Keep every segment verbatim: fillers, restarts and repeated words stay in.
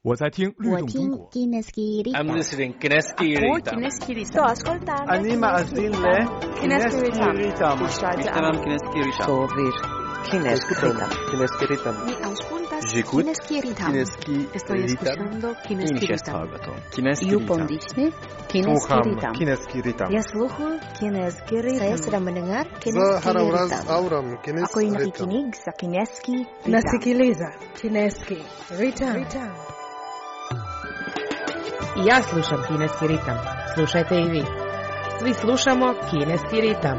我在听律动中国。 I'm listening Kineski Ritam. Sto ascoltando. Anima Azille. Kineski Ritam. Ishtamam Kineski Ritam. Sovir Kineski Ritam. Kineski Ritam. Mi auscultas J'écoute Kineski Ritam. Kineski Estoy escuchando Kineski Ritam. Kineski You Ritam. pondisne Kineski Sluham Ritam. Kineski Ritam. Я слухаю Kineski Ritam. Saya sedang mendengar За Kineski Harawraz Ritam. Auram Ako Kineski yung Ritam. nakikinig sa Kineski Ritam. Nasikiliza Kineski Ritam. I ja slušam kineski ritam. Slušajte i vi. Svi slušamo kineski ritam.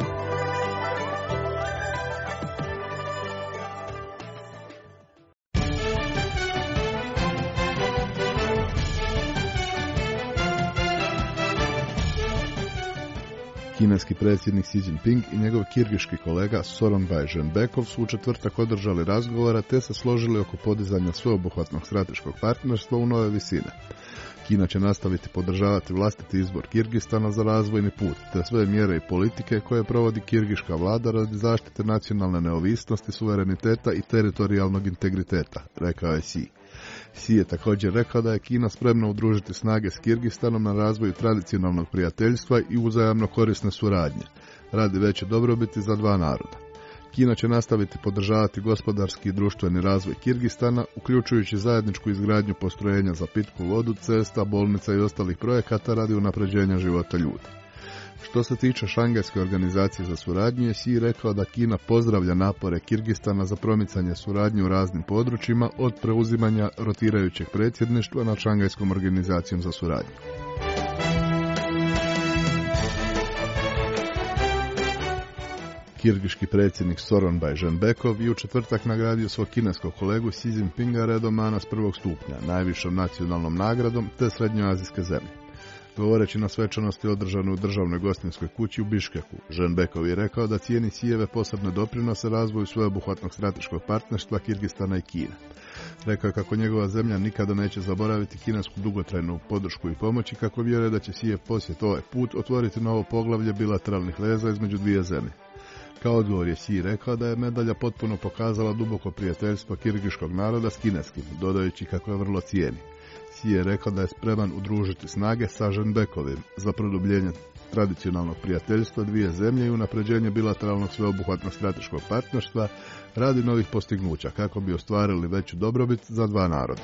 Kineski predsjednik Xi Jinping i njegov kirgiški kolega Sooronbay Jeenbekov su u četvrtak održali razgovora te se složili oko podizanja sveobuhvatnog strateškog partnerstva u nove visine. Kina će nastaviti podržavati vlastiti izbor Kirgistana za razvojni put, te sve mjere i politike koje provodi kirgiška vlada radi zaštite nacionalne neovisnosti, suvereniteta i teritorijalnog integriteta, rekao je Xi. Xi je također rekao da je Kina spremna udružiti snage s Kirgistanom na razvoju tradicionalnog prijateljstva i uzajamno korisne suradnje, radi veće dobrobiti za dva naroda. Kina će nastaviti podržavati gospodarski i društveni razvoj Kirgistana, uključujući zajedničku izgradnju postrojenja za pitku vodu, cesta, bolnica i ostalih projekata radi unapređenja života ljudi. Što se tiče Šangajske organizacije za suradnju, je Xi rekao da Kina pozdravlja napore Kirgistana za promicanje suradnje u raznim područjima od preuzimanja rotirajućeg predsjedništva nad Šangajskom organizacijom za suradnju. Kirgiški predsjednik Sooronbay Jeenbekov je u četvrtak nagradio svog kineskog kolegu Xi Jinpinga redomana s prvog stupnja, najvišom nacionalnom nagradom te srednjoazijske zemlje. Govoreći na svečanosti održanoj u državnoj gostinskoj kući u Biškeku, Jeenbekov je rekao da cijeni Xijeve posebne doprinose razvoju sveobuhvatnog strateškog partnerstva Kirgistana i Kine. Rekao je kako njegova zemlja nikada neće zaboraviti kinesku dugotrajnu podršku i pomoć i kako vjeruje da će Xijev posjet ovaj put otvoriti novo poglavlje bilateralnih veza između dvije zemlje. Kao odgovor je Xi rekao da je medalja potpuno pokazala duboko prijateljstvo kirgiškog naroda s kineskim, dodajući kako je vrlo cijeni. Xi je rekao da je spreman udružiti snage sa Jeenbekovim za produbljenje tradicionalnog prijateljstva dvije zemlje i unapređenje bilateralnog sveobuhvatnog strateškog partnerstva radi novih postignuća kako bi ostvarili veću dobrobit za dva naroda.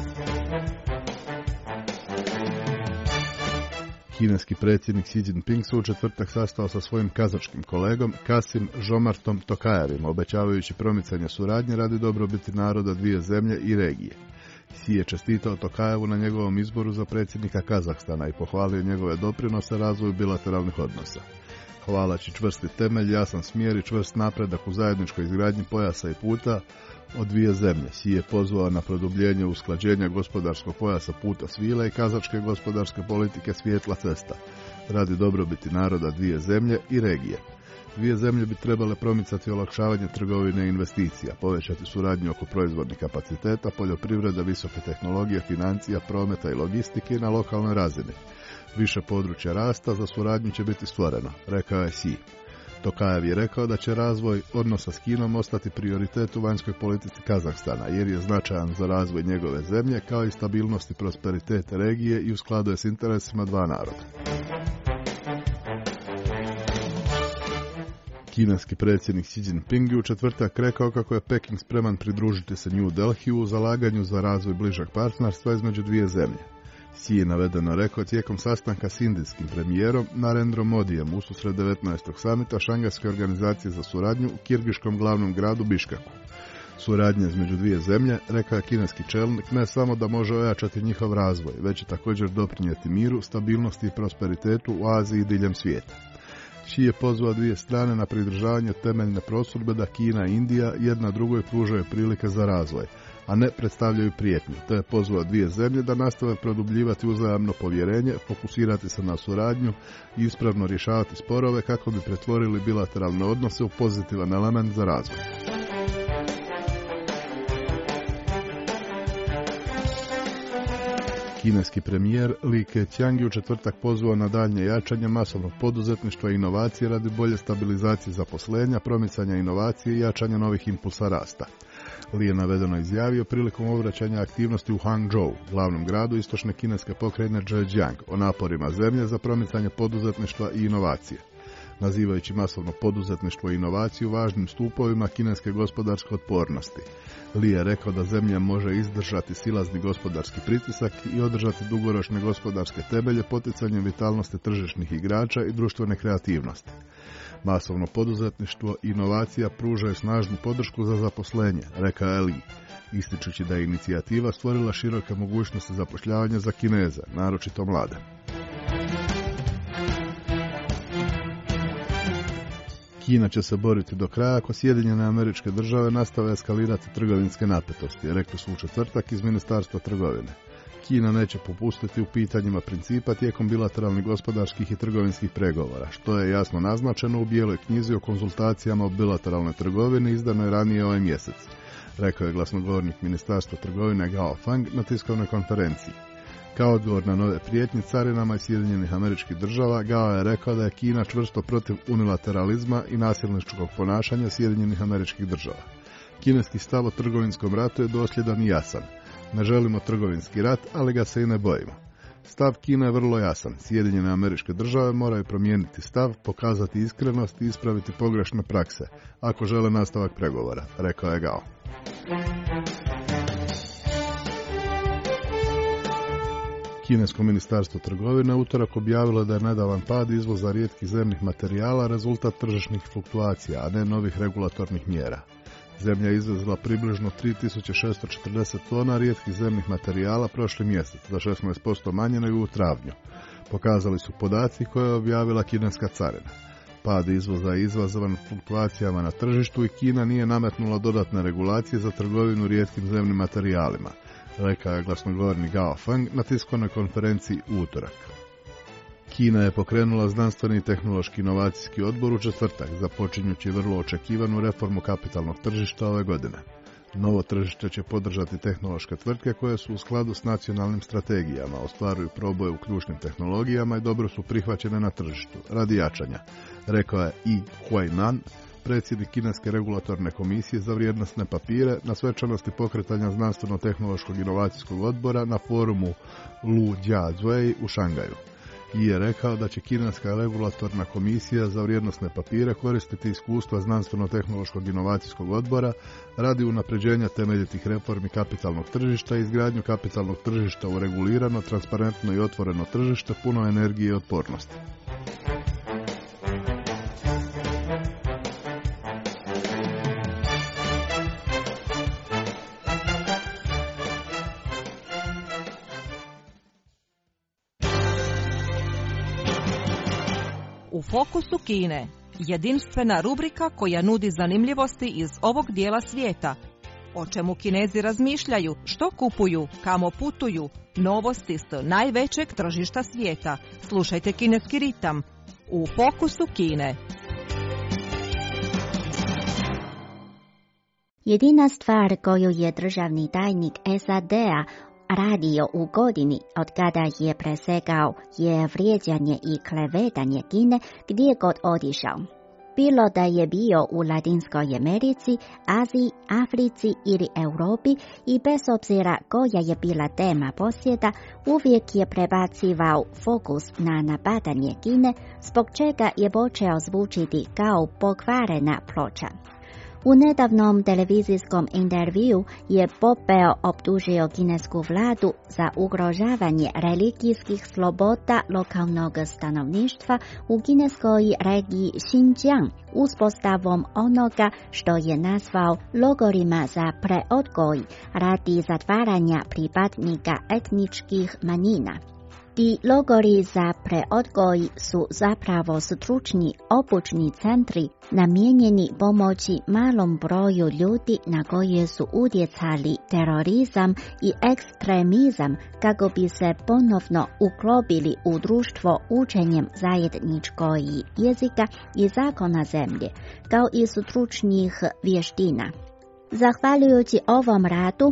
Kineski predsjednik Xi Jinping se u četvrtak sastao sa svojim kazačkim kolegom Kasim Žomartom Tokajevim, obećavajući promicanje suradnje radi dobrobiti naroda dvije zemlje i regije. Xi je čestitao Tokajevu na njegovom izboru za predsjednika Kazahstana i pohvalio njegove doprinose razvoju bilateralnih odnosa. Hvalaći čvrsti temelj, jasan smjer i čvrst napredak u zajedničkoj izgradnji pojasa i puta od dvije zemlje, Xi je pozvao na produbljenje usklađenja gospodarskog pojasa puta svila i kazačke gospodarske politike Svijetla cesta, radi dobrobiti naroda dvije zemlje i regije. Dvije zemlje bi trebale promicati olakšavanje trgovine i investicija, povećati suradnju oko proizvodnih kapaciteta, poljoprivrede, visoke tehnologije, financija, prometa i logistike na lokalnoj razini. Više područja rasta za suradnju će biti stvoreno, rekao je Xi. Tokajev je rekao da će razvoj odnosa s Kinom ostati prioritet u vanjskoj politici Kazahstana, jer je značajan za razvoj njegove zemlje, kao i stabilnost i prosperitet regije i u skladu je s interesima dva naroda. Kineski predsjednik Xi Jinping je u četvrtak rekao kako je Peking spreman pridružiti se New Delhiju u zalaganju za razvoj bližeg partnerstva između dvije zemlje. Xi je navedeno rekao tijekom sastanka s indijskim premijerom Narendrom Modijem ususred devetnaestog samita Šangajske organizacije za suradnju u kirgiškom glavnom gradu Biškeku. Suradnja između dvije zemlje, rekao je kineski čelnik, ne samo da može ojačati njihov razvoj, već i također doprinijeti miru, stabilnosti i prosperitetu u Aziji i diljem svijeta. Xi je pozvao dvije strane na pridržavanje temeljne prosudbe da Kina i Indija jedna drugoj pružaju prilike za razvoj, a ne predstavljaju prijetnju, te je pozvao dvije zemlje da nastave produbljivati uzajamno povjerenje, fokusirati se na suradnju i ispravno rješavati sporove kako bi pretvorili bilateralne odnose u pozitivan element za razvoj. Kineski premijer Li Keqiang je u četvrtak pozvao na daljnje jačanje masovnog poduzetništva i inovacije radi bolje stabilizacije zaposlenja, promicanja inovacije i jačanja novih impulsa rasta. Li je navedeno izjavio prilikom obraćanja aktivnosti u Hangzhou, glavnom gradu istočne kineske pokrajine Zhejiang, o naporima zemlje za promicanje poduzetništva i inovacije. Nazivajući masovno poduzetništvo i inovaciju važnim stupovima kineske gospodarske otpornosti. Li je rekao da zemlja može izdržati silazni gospodarski pritisak i održati dugoročne gospodarske temelje poticanjem vitalnosti tržišnih igrača i društvene kreativnosti. Masovno poduzetništvo i inovacija pružaju snažnu podršku za zaposlenje, rekao je Li, ističući da je inicijativa stvorila široke mogućnosti zapošljavanja za Kineze, naročito mlade. Kina će se boriti do kraja ako Sjedinjene Američke Države nastave eskalirati trgovinske napetosti, rekli su u četvrtak iz Ministarstva trgovine. Kina neće popustiti u pitanjima principa tijekom bilateralnih gospodarskih i trgovinskih pregovora, što je jasno naznačeno u Bijeloj knjizi o konzultacijama o bilateralnoj trgovini izdanoj ranije ovaj mjesec, rekao je glasnogovornik Ministarstva trgovine Gao Feng na tiskovnoj konferenciji. Kao odgovor na nove prijetnje carinama i Sjedinjenih Američkih Država, Gao je rekao da je Kina čvrsto protiv unilateralizma i nasilničkog ponašanja Sjedinjenih Američkih Država. Kineski stav o trgovinskom ratu je dosljedan i jasan. Ne želimo trgovinski rat, ali ga se i ne bojimo. Stav Kine je vrlo jasan. Sjedinjene Američke Države moraju promijeniti stav, pokazati iskrenost i ispraviti pogrešne prakse, ako žele nastavak pregovora, rekao je Gao. Kinesko ministarstvo trgovine utorak objavilo da je nedavan pad izvoza rijetkih zemnih materijala rezultat tržišnih fluktuacija, a ne novih regulatornih mjera. Zemlja je izvezla približno tri tisuće šesto četrdeset tona rijetkih zemnih materijala prošli mjesec, za šesnaest posto manje nego u travnju. Pokazali su podaci koje je objavila kineska carina. Pad izvoza je izazvan fluktuacijama na tržištu i Kina nije nametnula dodatne regulacije za trgovinu rijetkim zemnim materijalima, rekao je glasnogovornik Gao Feng na tiskovnoj konferenciji u utorak. Kina je pokrenula znanstveni i tehnološki inovacijski odbor u četvrtak, započinjući vrlo očekivanu reformu kapitalnog tržišta ove godine. Novo tržište će podržati tehnološke tvrtke koje su u skladu s nacionalnim strategijama, ostvaruju proboje u ključnim tehnologijama i dobro su prihvaćene na tržištu, radi jačanja, rekao je Yi Huainan, predsjednik Kineske regulatorne komisije za vrijednosne papire na svečanosti pokretanja znanstveno-tehnološkog inovacijskog odbora na forumu Lu Jiazui u Šangaju. I je rekao da će Kineska regulatorna komisija za vrijednosne papire koristiti iskustva znanstveno-tehnološkog inovacijskog odbora radi unapređenja temeljitih reformi kapitalnog tržišta i izgradnju kapitalnog tržišta u regulirano, transparentno i otvoreno tržište puno energije i otpornosti. U fokusu Kine, jedinstvena rubrika koja nudi zanimljivosti iz ovog dijela svijeta. O čemu Kinezi razmišljaju, što kupuju, kamo putuju, novosti s najvećeg tržišta svijeta. Slušajte Kineski ritam u fokusu Kine. Jedina stvar koju je državni tajnik S A D-a radio u godini od kada je presegao je vrijeđanje i klevetanje Kine gdje god otišao. Bilo da je bio u Latinskoj Americi, Aziji, Africi ili Europi i bez obzira koja je bila tema posjeta, uvijek je prebacivao fokus na napadanje Kine, zbog čega je počeo zvučiti kao pokvarena ploča. U nedavnom televizijskom intervju je Pompeo optužio kinesku vladu za ugrožavanje religijskih sloboda lokalnog stanovništva u kineskoj regiji Xinjiang uspostavom onoga što je nazvao logorima za preodgoj radi zatvaranja pripadnika etničkih manjina. Ti logori za preodgoj su zapravo stručni obučni centri namijenjeni pomoći malom broju ljudi na koje su utjecali terorizam i ekstremizam kako bi se ponovno uklopili u društvo učenjem zajedničkog jezika i zakona zemlje, kao i stručnih vještina. Zahvaljujući ovom radu,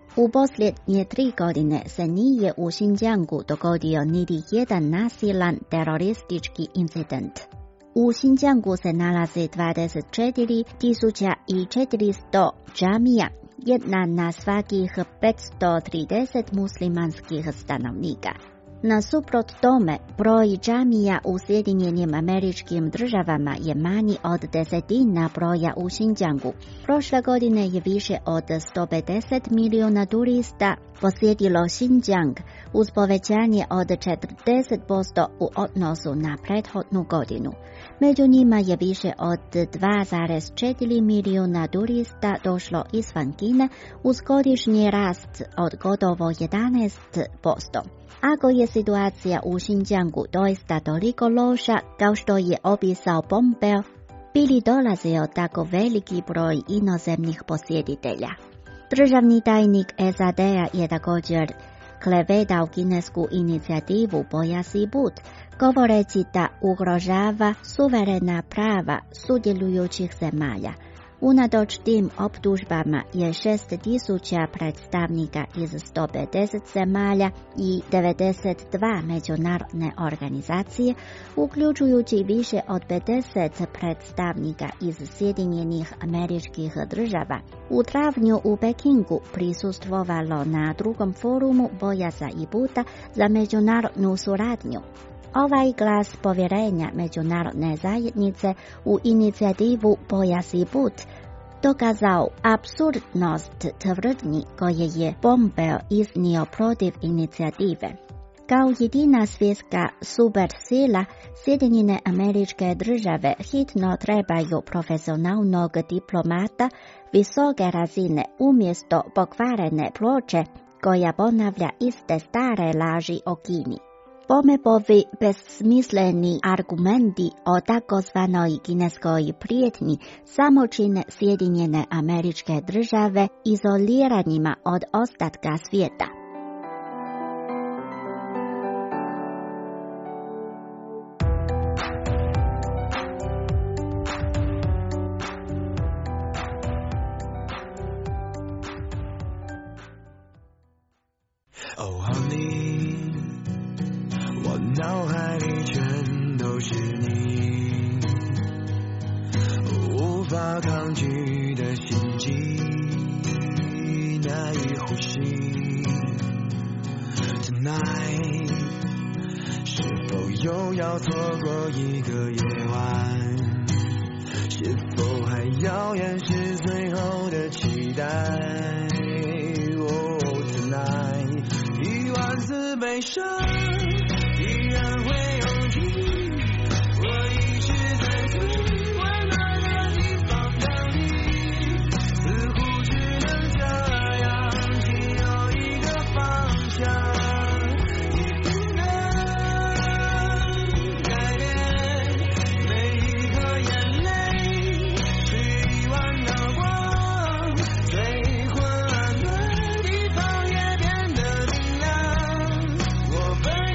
U posljednje tri godine se nije u Xinjiangu dogodio niti jedan nasilan teroristički incident. U Xinjiangu se nalazi dvadeset četiri tisuće četiristo džamija, jedna na svakih petsto trideset muslimanskih stanovnika. Nasuprot tome, broj džamija u Sjedinjenim Američkim Državama je manji od desetina broja u Xinjiangu. Prošle godine je više od sto pedeset milijuna turista posjetilo Xinjiang uz povećanje od četrdeset posto u odnosu na prethodnu godinu. Među njima je više od dva zarez četiri milijuna turista došlo izvan Kine uz godišnji rast od gotovo jedanaest posto. Ako je situacija u Xinjiangu doista toliko loša kao što je opisao Pompeo, bi li dolazio tako veliki broj inozemnih posjetitelja? Državni tajnik S A D-a je također klevetao kinesku inicijativu Pojas i put, govoreći da ugrožava suverena prava sudjelujućih zemalja. Unatoč tim optužbama je šest tisuća predstavnika iz sto pedeset zemalja i devedeset dva međunarodne organizacije, uključujući više od pedeset predstavnika iz Sjedinjenih Američkih Država, u travnju u Pekingu prisustvovalo na drugom forumu Pojasa i puta za međunarodnu suradnju. Ovaj glas povjerenja međunarodne zajednice u inicijativu Pojas i put dokazao apsurdnost tvrdnji koje je Pompeo iznio protiv inicijative. Kao jedina svjetska supersila, Sjedinjene Američke Države hitno trebaju profesionalnog diplomata visoke razine umjesto pokvarene ploče koja ponavlja iste stare laži o Kini. Pomepovi besmisleni argumenti o takozvanoj kineskoj prijetnji samo čine Sjedinjene Američke Države izoliranima od ostatka svijeta. Oh honey， 我脑海里全都是你，无法抗拒的心悸，难以呼吸。Tonight， 是否又要错过一个夜晚？是否还遥远是最后的期待？ Oh tonight， 一万次悲伤。 依然会有你，我一直在最温暖的地方等你，似乎只能这样，只有一个方向，你不能改变，每一颗眼泪是一万道光，最昏暗的地方也变得明亮，我奔。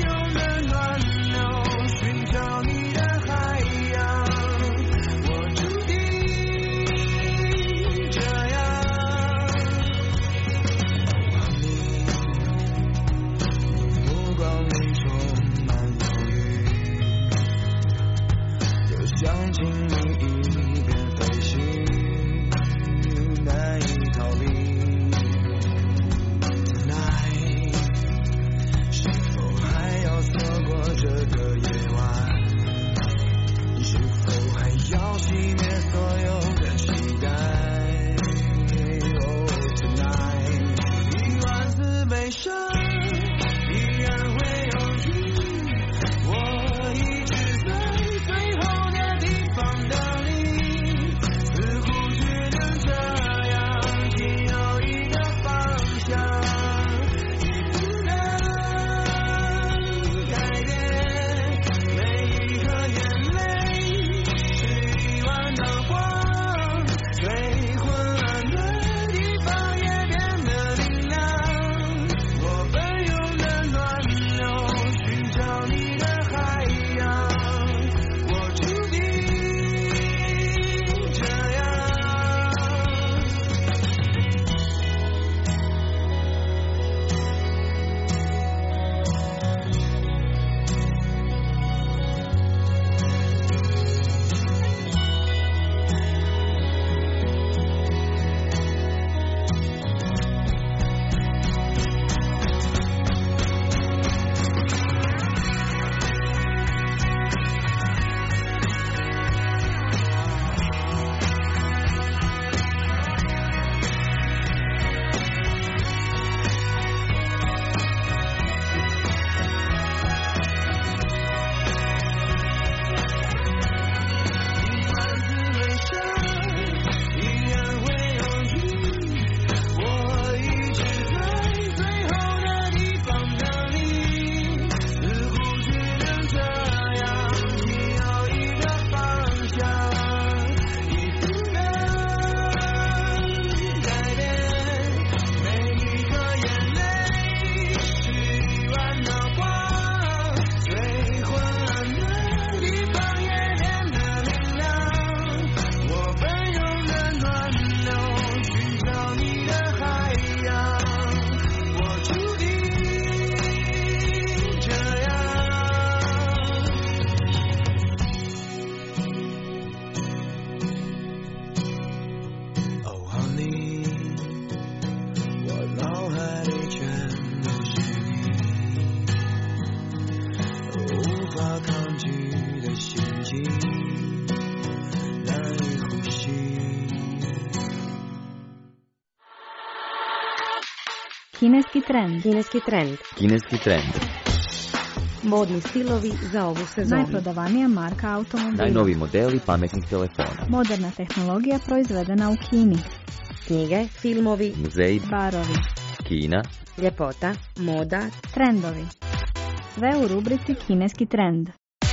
Kineski trend. Kineski trend. Kineski trend. Modni stilovi za ovu sezonu. Najprodavanija marka automobila. Najnoviji modeli pametnih telefona. Moderna tehnologija proizvedena u Kini. Knjige, filmovi, muzeji, barovi, Kina, ljepota, moda, trendovi. Sve u rubrici Kineski trend.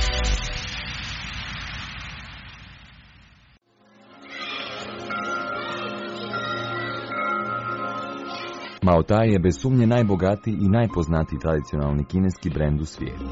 Mao Tai je bez sumnje najbogatiji i najpoznatiji tradicionalni kineski brend u svijetu.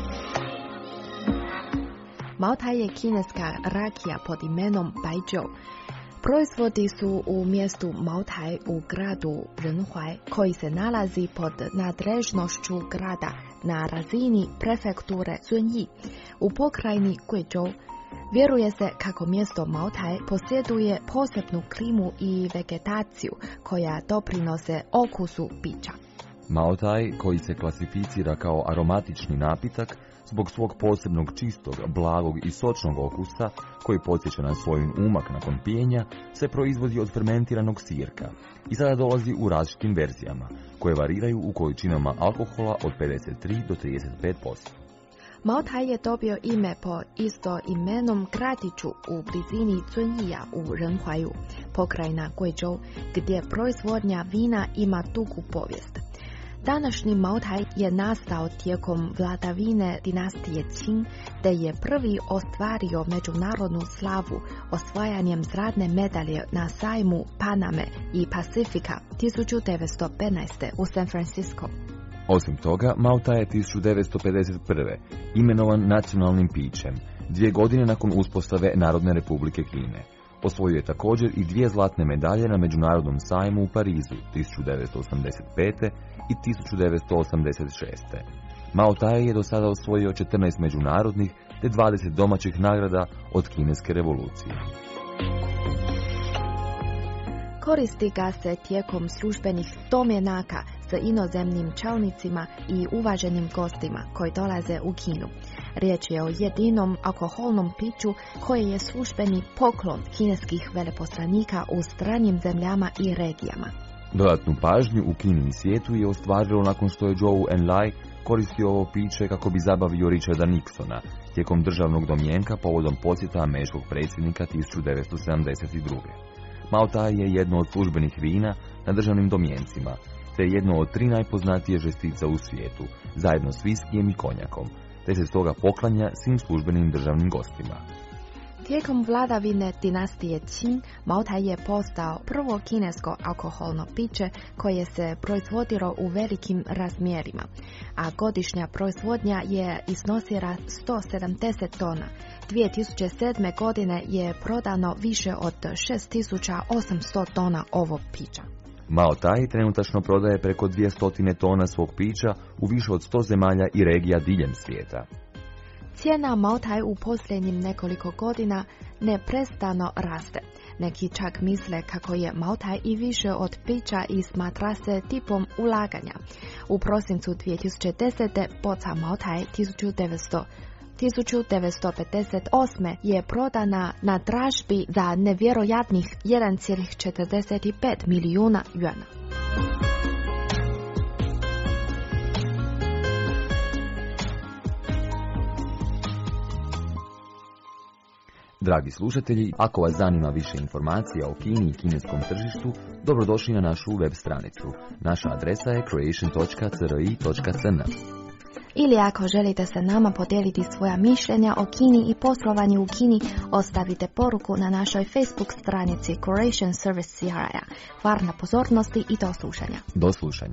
Mao Tai je kineska rakija pod imenom Baijiu. Proizvodi su u mjestu Mao Tai u gradu Renhuai, koji se nalazi pod nadležnošću grada na razini prefekture Zunyi u pokrajini Guizhou. Vjeruje se kako mjesto Mao Tai posjeduje posebnu klimu i vegetaciju koja doprinose okusu pića. Mao Tai, koji se klasificira kao aromatični napitak, zbog svog posebnog čistog, blagog i sočnog okusa, koji podsjeća na svoj umak nakon pijenja, se proizvodi od fermentiranog sirka i sada dolazi u različitim verzijama, koje variraju u količinama alkohola od pedeset tri do trideset pet posto. Mao Tai je dobio ime po isto imenom gradiću u blizini Zunjija u Renhuaju, pokrajina Guizhou, gdje proizvodnja vina ima dugu povijest. Današnji Mao Tai je nastao tijekom vladavine dinastije Qing, te je prvi ostvario međunarodnu slavu osvajanjem zlatne medalje na sajmu Paname i Pacifika tisuću devetsto petnaeste. u San Francisco. Osim toga, Mao Tai je tisuću devetsto pedeset prve. imenovan nacionalnim pićem, dvije godine nakon uspostave Narodne republike Kine. Osvojio je također i dvije zlatne medalje na međunarodnom sajmu u Parizu tisuću devetsto osamdeset pete. i tisuću devetsto osamdeset šeste. Mao Tai je do sada osvojio četrnaest međunarodnih te dvadeset domaćih nagrada od kineske revolucije. Koristi ga se tijekom službenih domjenaka s inozemnim čelnicima i uvaženim gostima koji dolaze u Kinu. Riječ je o jedinom alkoholnom piću koje je službeni poklon kineskih veleposlanika u stranim zemljama i regijama. Dodatnu pažnju u Kini i svijetu je ostvarilo nakon što je Zhou Enlai koristio ovo piće kako bi zabavio Richarda Nixona tijekom državnog domjenka povodom posjeta američkog predsjednika tisuću devetsto sedamdeset druge. Mao Tai je jedno od službenih vina na državnim domjencima, te je jedno od tri najpoznatije žestica u svijetu, zajedno s viskijem i konjakom, te se stoga poklanja svim službenim državnim gostima. Tijekom vladavine dinastije Qing, Mao Tai je postao prvo kinesko alkoholno piće koje se proizvodilo u velikim razmjerima, a godišnja proizvodnja je iznosila sto sedamdeset tona. dvije tisuće sedme. godine je prodano više od šest tisuća osamsto tona ovog pića. Mao Tai trenutačno prodaje preko dvjesto tona svog pića u više od sto zemalja i regija diljem svijeta. Cijena Mao Tai u posljednjim nekoliko godina neprestano raste. Neki čak misle kako je Mao Tai i više od pića i smatra se tipom ulaganja. U prosincu dvije tisuće desete. boca Mao Tai tisuću devetsto pedeset osme. je prodana na dražbi za nevjerojatnih jedan zarez četrdeset pet milijuna juana. Dragi slušatelji, ako vas zanima više informacija o Kini i kineskom tržištu, dobrodošli na našu web stranicu. Naša adresa je creation točka c r i točka c n. Ili ako želite sa nama podijeliti svoja mišljenja o Kini i poslovanju u Kini, ostavite poruku na našoj Facebook stranici Croatian Service C R I-a. Hvala na pozornosti i do slušanja. Do slušanja.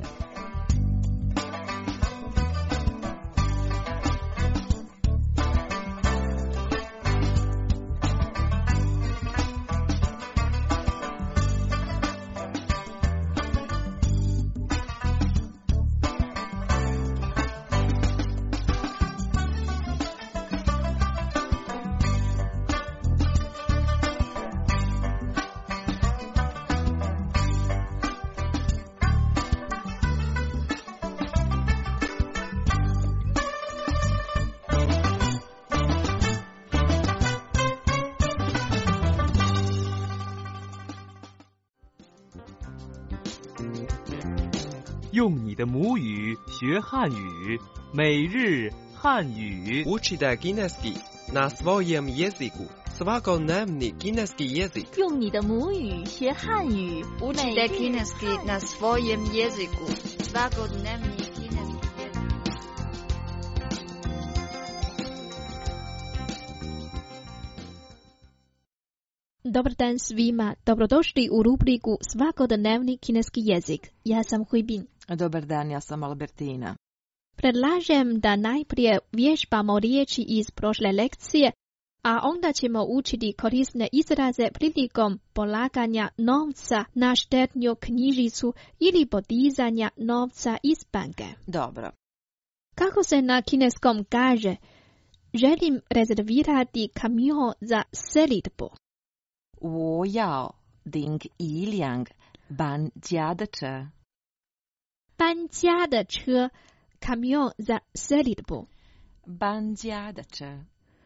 用你的母语学汉语，每日汉语。 Učite kineski na svojem jeziku. Svakodnevni kineski jezik. 用你的母语学汉语。 Učite kineski na svojem jeziku. Svakodnevni kineski jezik. Dobar dan svima, dobrodošli u rubriku Svakodnevni kineski jezik. Ja sam Huibin. Dobar dan, ja sam Albertina. Predlažem da najprije vježbamo riječi iz prošle lekcije, a onda ćemo učiti korisne izraze prilikom polaganja novca na štednju knjižicu ili podizanja novca iz banke. Dobro. Kako se na kineskom kaže, želim rezervirati kamion za selidbu. 我要订一辆搬家的车。 搬家的车 kamion za selidbu. 搬家的车。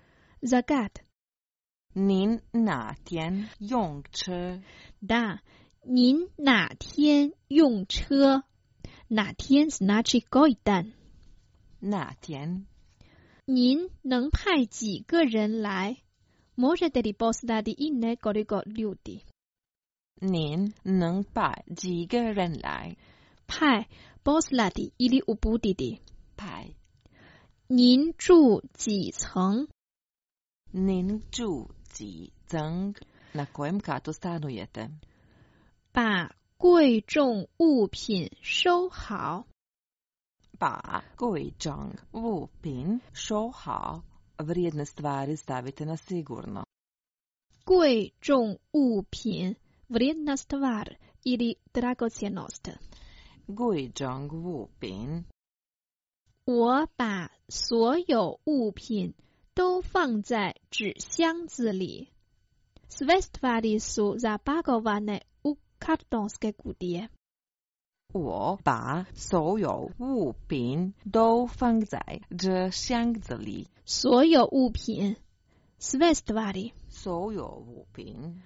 Zagat. 您哪天用车？ Da, 您哪天用车？哪天 znači koji dan? 哪天？ 您能派几个人来？Možete li poslati i nekoliko ljudi? 您能派几个人来？ 派 poslati ili uputiti. 派。 您住几层？ 您住几层？ Na kojem katu stanujete? 把贵重物品收好。 把贵重物品收好。Vrijedne stvari stavite na sigurno. 贵重物品 vrijedna stvar ili dragocjenost. 贵重物品。 我把所有物品都放在纸箱子里。Sve stvari su zapakovane u kartonske kutije. 我把所有物品都放在纸箱子里。 所有物品 sve stvari. 所有物品。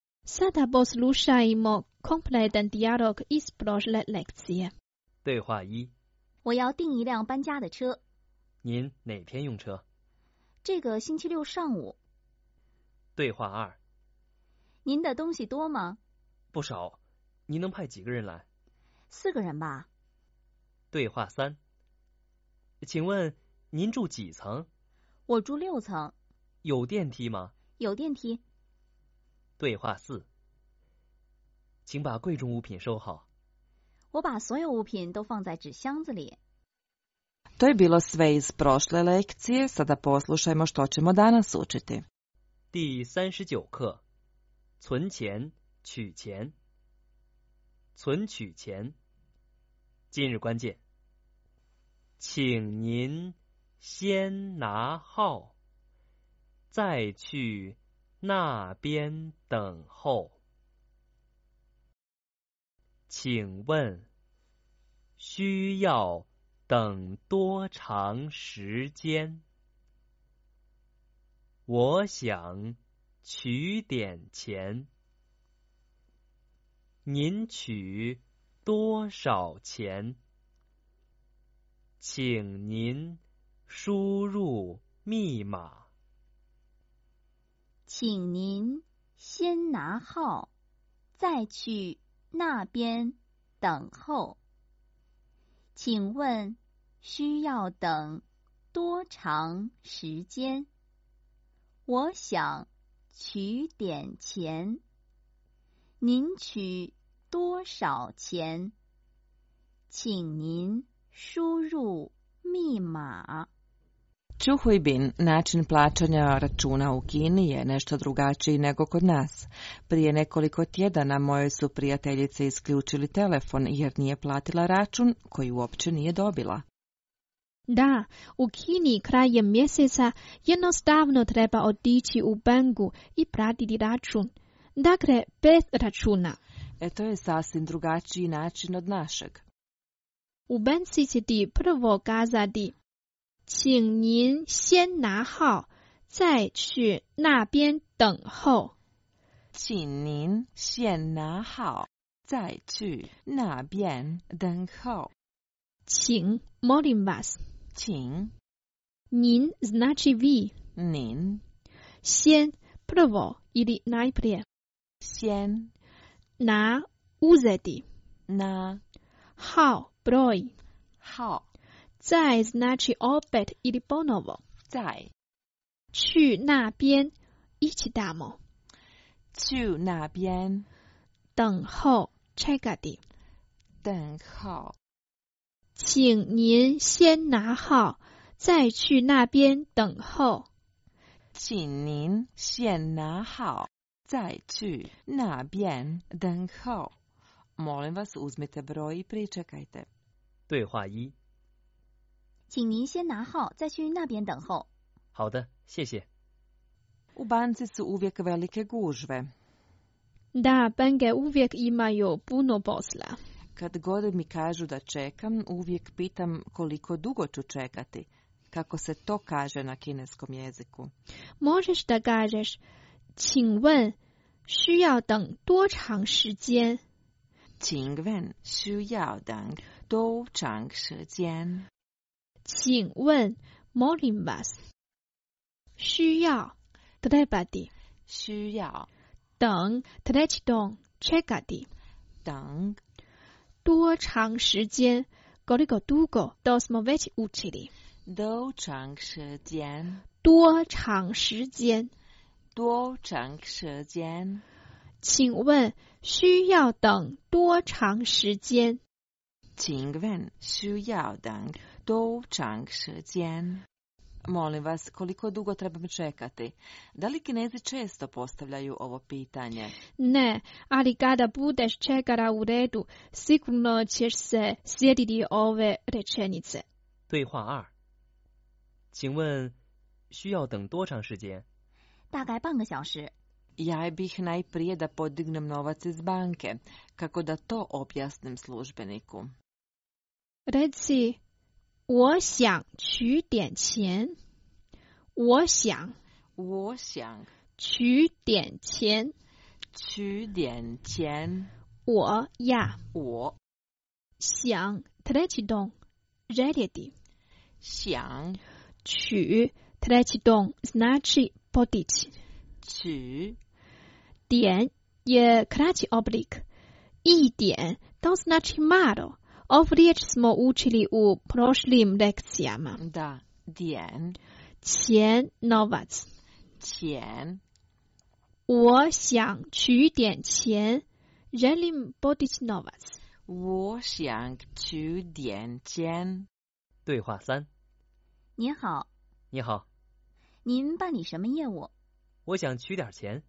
Sada poslušajmo kompletan dijalog iz prošle lekcije. 对话一： 我要订一辆搬家的车。 您哪天用车？ 这个星期六上午。 对话二： 您的东西多吗？ 不少。您能派几个人来？ 四个人吧。 对话三：请问您住几层？ 我住六层。 有电梯吗？ 有电梯。 对话四：请把贵重物品收好。 我把所有物品都放在纸箱子里。 To je bilo sve iz prošle lekcije, sada poslušajmo što ćemo danas učiti. 第三十九课：存钱、取钱。存取钱。今日关键：请您先拿号，再去那边等候。请问需要等多长时间？我想取点钱。您取多少钱？请您输入密码。 请您先拿号，再去那边等候。请问需要等多长时间？我想取点钱。您取多少钱？请您输入密码。 Čuhujbin, način plaćanja računa u Kini je nešto drugačiji nego kod nas. Prije nekoliko tjedana moje su prijateljice isključili telefon jer nije platila račun koji uopće nije dobila. Da, u Kini krajem mjeseca jednostavno treba otići u banku i platiti račun. Dakle, bez računa. E to je sasvim drugačiji način od našeg. U banci će ti prvo kazati 请您先拿号，再去那边等候。 请您先拿号， 再去那边等候。 请 molim vas. 请 Nin znači vi. Nin. Sjen prvo ili najprije. Sjen. Na uzeti. Na. Hao broj. Hao. Zai znači opet ili ponovo. Zai. 去那边一起tamo. 去那边等候 čekati. 等候。 请您先拿号，再去那边等候。 请您先拿号，再去那边等候。Molim vas, uzmite broj i pričekajte. 对话一。 请您先拿号，再去那边等候。 好的，谢谢。 U banci su uvijek velike gužve. Da, banke uvijek imaju puno posla. Kad god mi kažu da čekam, uvijek pitam koliko dugo ću čekati. Kako se to kaže na kineskom jeziku? Možeš da kažeš, 请问需要等多长时间？ 请问需要等多长时间？ 请问 molim vas. 需要 trebati. 需要等 treći dom čekati. 等多长时间 koliko dugo, to smo već učili. 多长时间多长时间多长时间请问需要等多长时间请问需要等多长时间Molim vas, koliko dugo trebam čekati? Da li Kinezi često postavljaju ovo pitanje? Ne, ali kada budeš čekala u redu, sigurno ćeš se sjetiti ove rečenice. 对话二。请问需要等多长时间？ 大概半个小时。 Ja bih najprije da podignem novac iz banke. Kako da to objasnim službeniku? Reci, 我想取点钱。我想我想取点钱。 取点钱。 我呀我想 treći dom željeti. 想取 treći dom znači podići. 取点 je kraći oblik. I 点 to znači malo. Ovu riječ smo učili u prošlim lekcijama. Da, dijen. 钱 novac. 钱我想取点钱 želim podići novac. 我想取点钱。 对话三。 您好。 你好。 您办理什么业务？ 我想取点钱。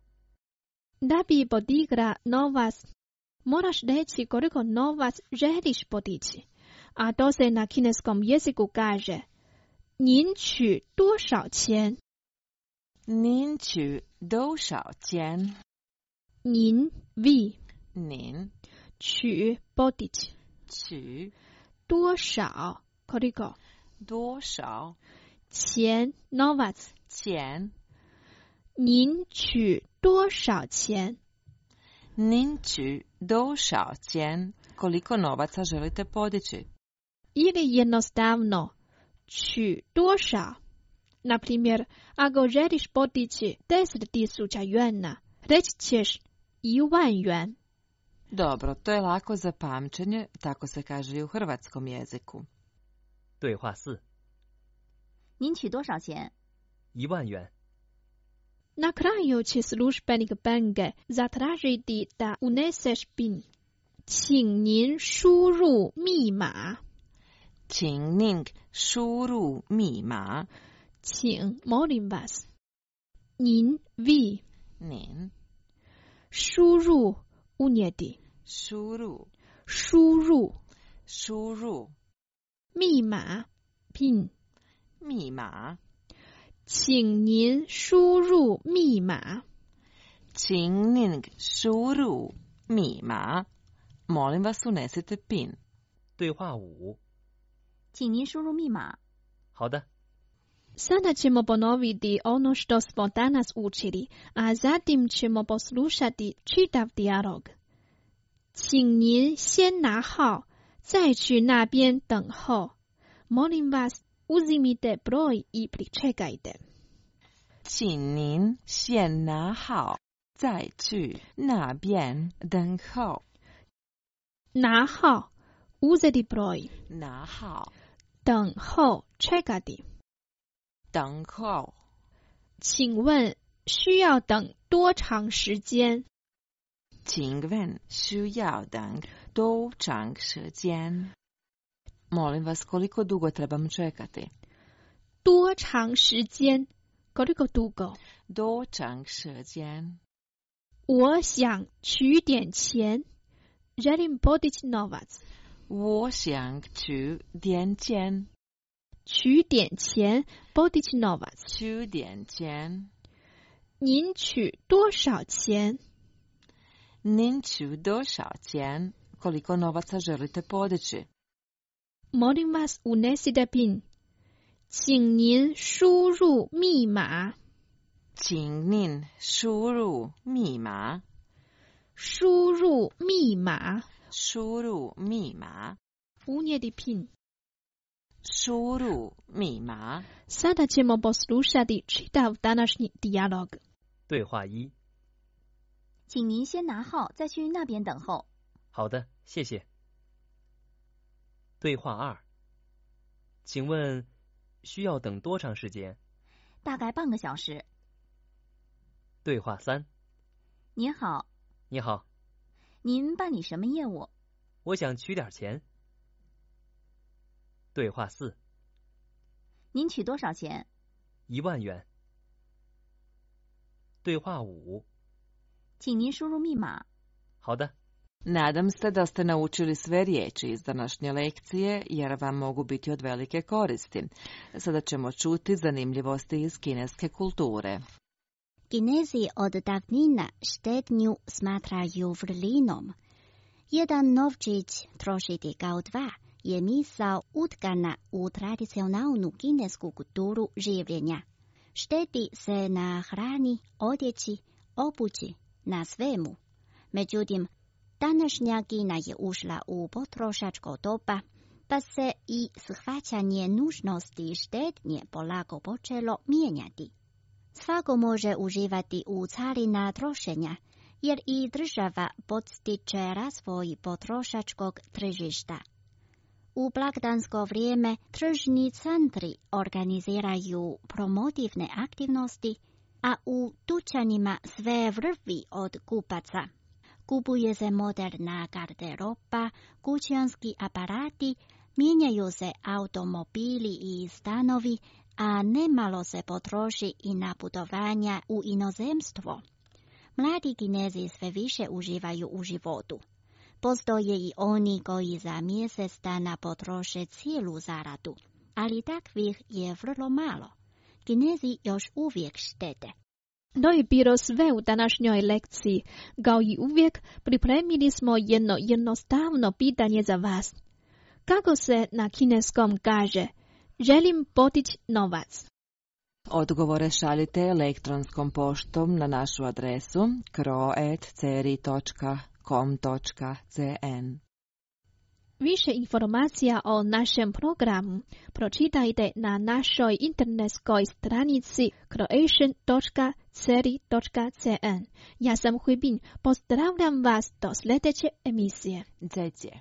Da bi podigla novac, moraš reći koliko novac želiš podići. A to se na kineskom jeziku kaže 您取多少钱？ 您取多少钱？ 您 vi 您取 podići 取多少 koliko 多少钱 novac 钱您取多少钱？ 您取多少钱？ Koliko novaca želite podići? Ili jednostavno 取多少 Na primjer, ako želiš podići deset tisuća juana, reći ćeš 一万元. Dobro, to je lako za pamćenje, tako se kaže i u hrvatskom jeziku. 对话四。 您取多少钱？ 一万元。 Na kraju će službenik banke zatražiti da uneseš pin. 请您输入密码。 请您输入密码。 请 molim vas。您 vi。 您。 输入 unijeti。 输入。 输入。 输入。 密码 pin。 密码。 请您输入密码。 请您输入密码。Molim vas, unesite pin. 对话五。 请您输入密码。 好的。 Sada ćemo ponoviti ono što smo danas učili, a zatim ćemo poslušati čitav dijalog. 请您先拿号，再去那边等候。Molim vas, uzimite broj i pričekajte. 请您先拿号，再去那边等候。 拿号 uzeti broj. 拿号。 等候 čekati. 等候。 请问需要等多长时间？ 请问需要等多长时间？ Molim vas, koliko dugo trebam čekati? 多长时间 koliko dugo? 多长时间？ 我想取点钱。Želim podići novac. 我想取点钱。 取点钱 podići novac. 取点钱。 您取多少钱？ 您取多少钱？ Koliko novaca želite podići? Molim vas, unesite pin. 请您输入密码。 请您输入密码。 输入密码。 输入密码。 Unijeti pin. 输入密码。 Sada ćemo poslušati čitav današnji dijalog. 对话一。 请您先拿号，再去那边等候。 好的，谢谢。对话二。请问需要等多长时间？ 大概半个小时。 对话三。 您好。 你好。 您办理什么业务？ 我想取点钱。对话四。 您取多少钱？ 一万元。对话五。 请您输入密码。 好的。 Nadam se da ste naučili sve riječi iz današnje lekcije, jer vam mogu biti od velike koristi. Sada ćemo čuti zanimljivosti iz kineske kulture. Kinezi od davnina štednju smatraju vrlinom. Jedan novčić trošiti kao dva je misao utkana u tradicionalnu kinesku kulturu življenja. Štedi se na hrani, odjeći, obući, na svemu. Međutim, današnja Kina je ušla u potrošačko doba, pa se i shvaćanje nužnosti štednje polako počelo mijenjati. Svako može uživati u carina trošenja, jer i država podstiče razvoj potrošačkog tržišta. U blagdansko vrijeme tržni centri organiziraju promotivne aktivnosti, a u dućanima sve vrvi od kupaca. Kupuje se moderna garderoba, kućanski aparati, mijenjaju se automobili i stanovi, a nemalo se potroši i na putovanja u inozemstvo. Mladi Kinezi sve više uživaju u životu. Postoje i oni koji za mjesec dana potroše cijelu zaradu, ali takvih je vrlo malo. Kinezi još uvijek štede. To je bilo sve u današnjoj lekciji. Kao i uvijek, pripremili smo jedno jednostavno pitanje za vas. Kako se na kineskom kaže želim podići novac? Odgovore šaljite elektronskom poštom na našu adresu kro at ceri točka com točka cn. Više informacija o našem programu pročitajte na našoj internetskoj stranici croatian točka ceri točka cn. Ja sam Huibin, pozdravljam vas do sljedeće emisije. Zajcie.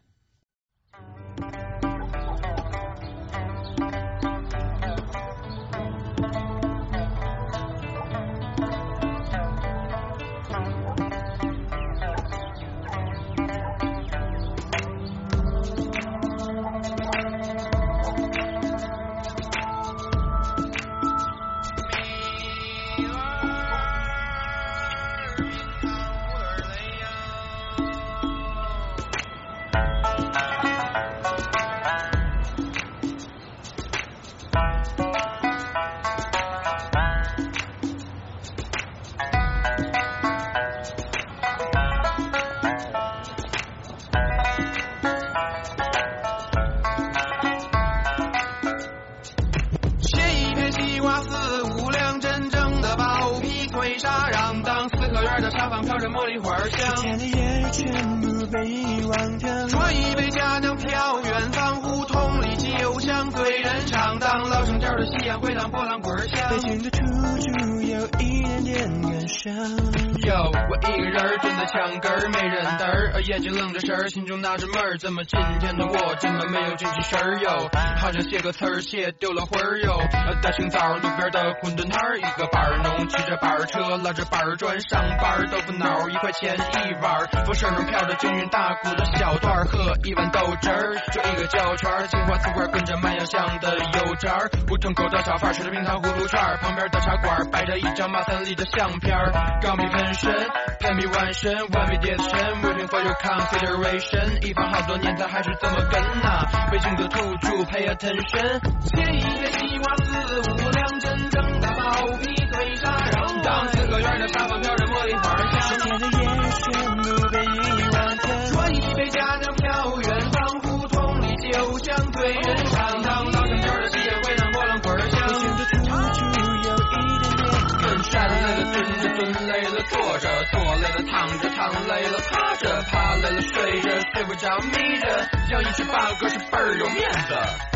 天的夜全部被望天。说一杯佳酿飘远方，胡同里酒香醉人肠，当老城角的夕阳回荡波浪滚响。北京的处处有一点点感伤。有我一个人蹲在墙根儿，没人搭儿，眼睛愣着神儿，心中纳着闷儿，怎么今天的我这么没有精气神儿哟？好像写个词儿写丢了魂儿哟。大清早路边的馄饨摊儿，一个板儿农骑着板儿车，拉着板儿砖上班，豆腐脑一块钱一碗，风身上飘着京韵大鼓的小段儿，喝一碗豆汁儿，就一个胶圈儿，青花瓷罐跟着卖药香的油渣儿，胡同口的小贩吃着冰糖葫芦串儿，旁边的茶馆摆着一张马三立的相片儿，高米喷身，喷米万身，完美叠身 ，waiting for your consideration， 一放好多年他还是这么跟呐、啊，北京的土著 pay attention， 写一个西瓜四五两，真正的毛皮对沙瓤，当四合院的沙发飘着茉莉花香，十天的夜旋律被遗忘天，说一杯佳酿飘远方，胡同里酒香醉人肠，当老城角的夕阳回荡波浪滚响，北京的土著有一点点跟站累了蹲着，蹲累了坐着，坐累了躺着，躺累了趴着，趴累了睡着，睡不着眯着，要一十八个是倍儿有面子。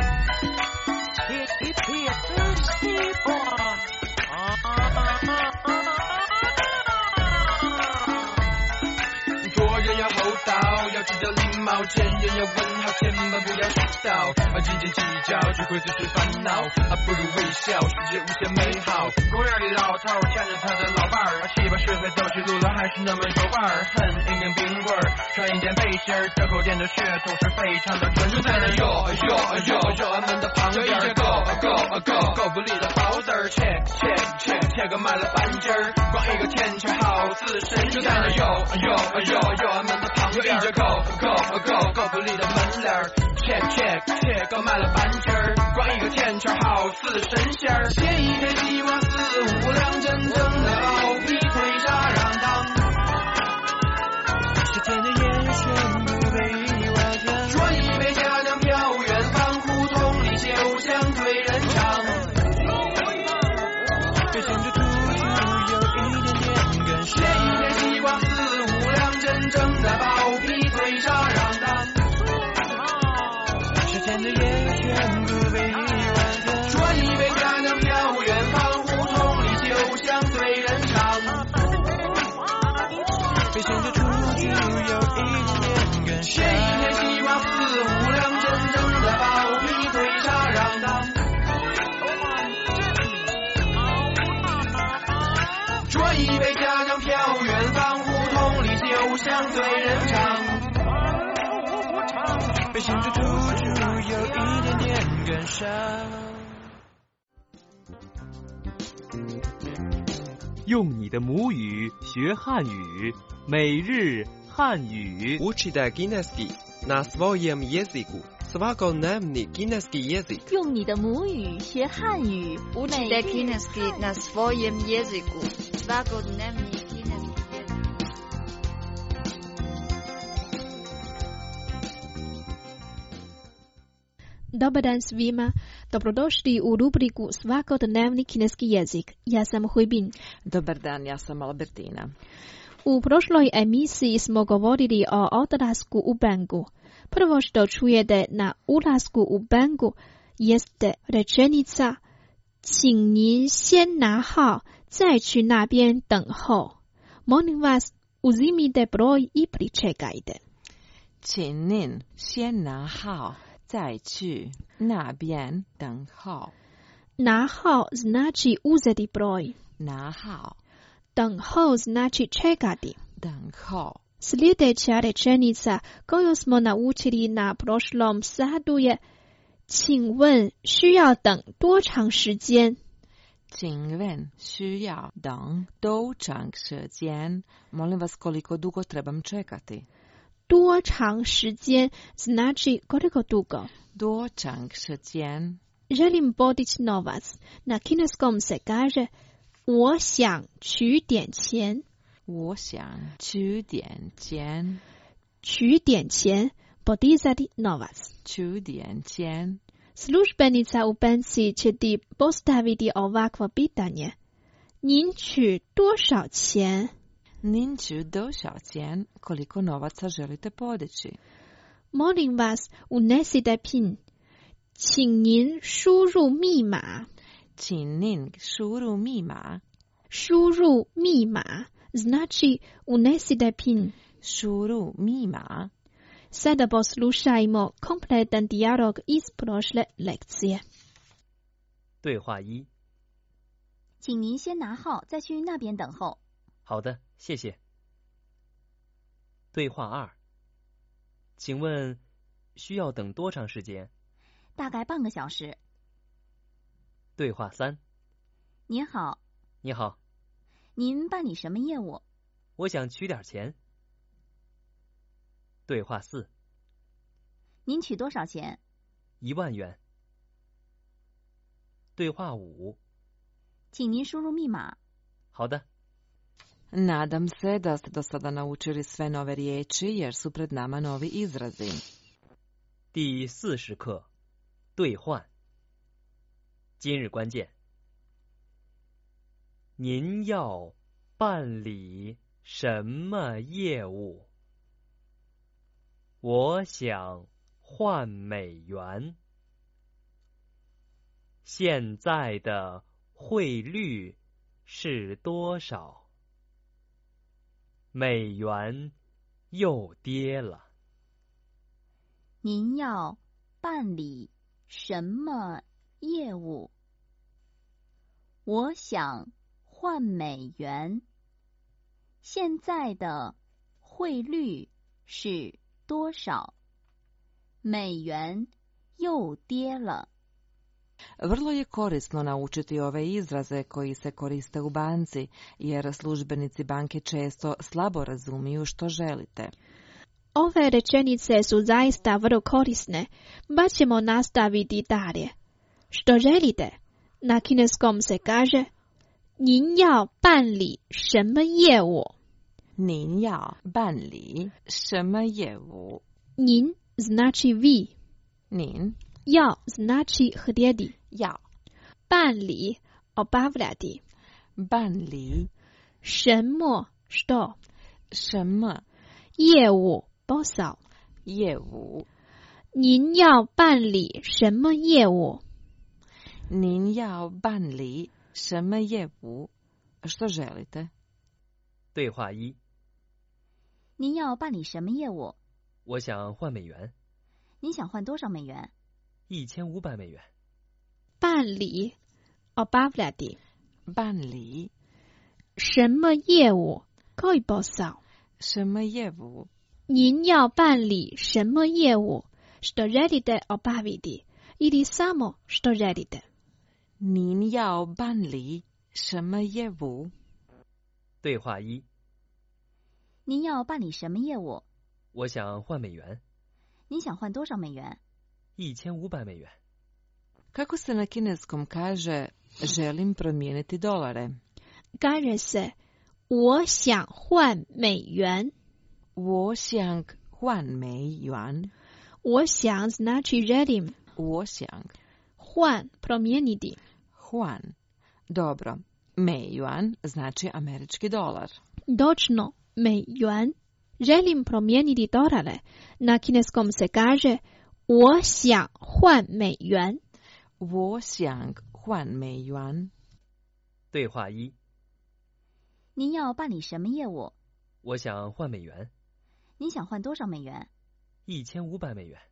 做人要厚道，要知道礼貌，见人要问好，千万不要迟到，斤斤计较只会自寻烦恼，不如微笑，世界无限美好。公园里老头牵着他的老伴儿，七八十岁走起路来还是那么有伴儿，恨一根冰棍儿，穿一件背心儿，这口店的血统是非常的纯正。在那哟哟哟哟俺们的旁边，go go go go 不离的包子儿 ，check check check check 买了半斤儿，光一个天桥好似神仙。就在那哟哟哟哟俺们的旁边，go go go go 不离的门帘儿 ，check check check 买了半斤儿，光一个天桥好似神仙儿。写一篇西瓜四五两，真正的毛皮推沙瓤当。十天的夜旋律被遗忘天，说一杯佳酿飘远方，胡同里酒香醉人肠。北京的土著有一点点感伤，写一篇西瓜四五两，真正的毛皮推沙瓤当。十天的夜旋律被遗忘天，说一杯佳酿飘远方，胡同里酒香醉人肠。北京的土著有一点点感伤，写一篇西瓜四五两，真正的毛皮推沙瓤当。说一杯佳酿飘远方，胡同里酒香醉人肠。北京的土著有一点点感伤。 用你的母语学汉语，每日汉语。 Учите кінеський на своєму язику. Свободний кінеський язик. 用你的母语学汉语， Учите кінеський на своєму язику. Свободний кінеський язик. Dobar dan svima, dobrodošli u rubriku Svakodnevni kineski jezik. Ja sam Huibin. Dobar dan, ja sam Albertina. U prošloj emisiji smo govorili o odlasku u Bengu. Prvo što čujete na ulasku u Bengu jeste rečenica 请您先拿号，再去那边等候。Molim vas, uzimite broj i pričekajte. 请您先拿号，再去那边等候。 拿号znači uzeti broj. 拿号。 等候znači čekati. 等候。 Sljedeća rečenica koju smo naučili na prošlom satu je 请问需要等多长时间？ 请问需要等多长时间？ Molim vas, koliko dugo trebam čekati? 多长时间 znači koliko dugo? 多长时间 Želim podići novac. Na kineskom se kaže 我想取点钱。 我想取点钱。 取点钱 podizati novac. 取点钱。 Službenica u banci će ti postaviti ovakvo pitanje. 您取多少钱？ 您ću多少钱 koliko novaca želite podići? Molim vas, unesite pin. 请您输入密码。 请您输入密码。 输入密码 znači unesite pin. 输入密码。 Sada poslušajmo kompletan dijalog iz prošle lekcije. 对话一。 请您先拿号，再去那边等候。 好的，谢谢。对话二。请问需要等多长时间？ 大概半个小时。 对话三。 您好。 你好。 您办理什么业务？ 我想取点钱。对话四。 您取多少钱？ 一万元。对话五。 请您输入密码。 好的。 Nadam se da ste do sada naučili sve nove riječi jer su pred nama novi izrazi. 第四十课，兑换。今日关键：您要办理什么业务？我想换美元。现在的汇率是多少？美元又跌了。 您要办理什么业务？我想换美元。现在的汇率是多少？美元又跌了。 Vrlo je korisno naučiti ove izraze koji se koriste u banci, jer službenici banke često slabo razumiju što želite. Ove rečenice su zaista vrlo korisne, pa ćemo nastaviti dalje. Što želite? Na kineskom se kaže 您要办理什么业务？ 您要办理什么业务？ 您 znači vi. 您要 znači htjeti. 要办理 obavljati. 办理什么 što 什么业务 posao 业务？ 您要办理什么业务？ 您要办理什么业务？Što želite？ 对话一。 您要办理什么业务？ 我想换美元。 您想换多少美元？ 一千五百美元。 办理 obavljati。 办理什么业务 koji posao？ 什么业务？ 您要办理什么业务？ Što želite obaviti ili samo što želite？ 您要办理什么业务？ 对话一。 您要办理什么业务？ 我想换美元。 您想换多少美元？ 一千五百美元。 Kako se na kineskom kaže želim promijeniti dolare? Kaže se 我想换美元。 我想换美元。 我想 znači želim. 我想换 promijeniti. 换. Dobro. 美元 znači američki dolar. Točno, 美元 želim promijeniti dolare. Na kineskom se kaže 我想换美元。 我想换美元。 对话一。 您要办理什么业务？ 我想换美元。 您想换多少美元？ 一千五百美元。